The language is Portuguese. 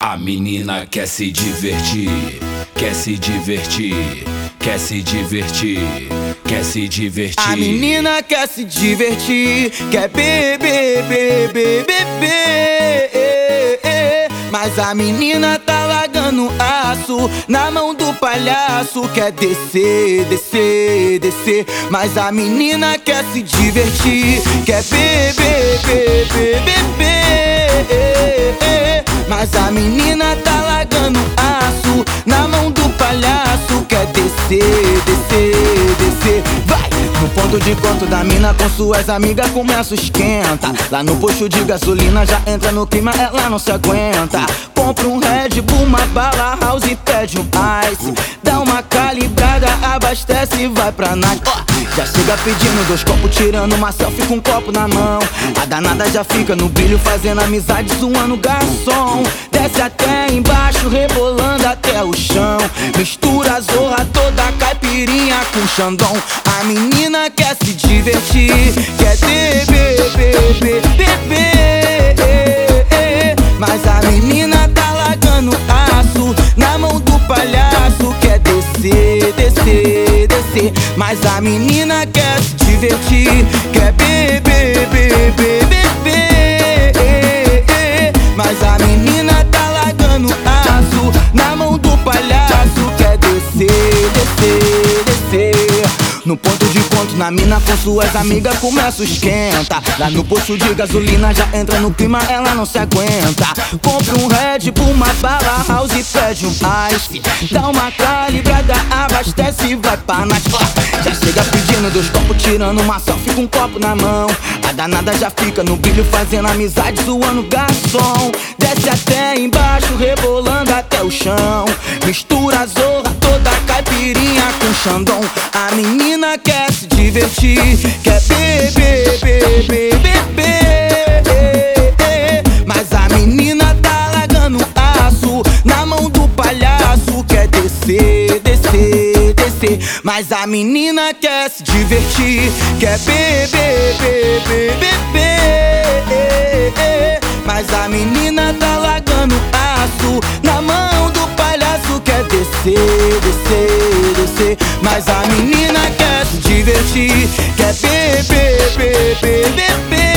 A menina quer se divertir, quer se divertir, quer se divertir, quer se divertir. A menina quer se divertir, quer beber, beber, beber. Mas a menina tá largando aço na mão do palhaço. Quer descer, descer, descer. Mas a menina quer se divertir, quer beber, beber, beber. Mas a menina tá largando aço na mão do palhaço. Quer descer, descer, descer. Vai! No ponto de encontro da mina com suas amigas começa o esquenta. Lá no posto de gasolina já entra no clima, ela não se aguenta. Compra um Red Bull, uma bala house e pede um ice. Dá uma calibrada, abastece e vai pra night. Já chega pedindo 2 copos, tirando uma selfie com um copo na mão. A danada já fica no brilho, fazendo amizade, zoando o garçom. Desce até embaixo, rebolando até o chão. Mistura a zorra toda, caipirinha com xandão. A menina quer se divertir, quer beber, beber, beber. Mas a menina tá largando aço na mão do palhaço. Quer descer, descer, descer. Mas a menina quer se divertir, quer beber, beber, beber. Mas a menina tá largando aço na mão do palhaço. Quer descer, descer, descer. No ponto de encontro na mina com suas amigas começa o esquenta. Lá no posto de gasolina já entra no clima, ela não se aguenta. Compra um Red Bull, uma bala house e pede um ice. Dá uma calibrada, abastece e vai pra night. Já chega pedindo 2 copos, tirando uma selfie com um copo na mão. A danada já fica no brilho, fazendo amizade, zoando o garçom. Desce até embaixo, rebolando até o chão. Mistura a zorra toda, caipirinha com xandão. A menina quer se divertir, quer beber, beber, beber. Mas a menina tá largando aço na mão do palhaço. Quer descer, descer, descer. Mas a menina quer se divertir, quer beber, beber, beber. Mas a menina tá largando aço na mão do palhaço. Quer descer, descer, descer. Mas a menina quer se divertir, quer beber, beber, beber.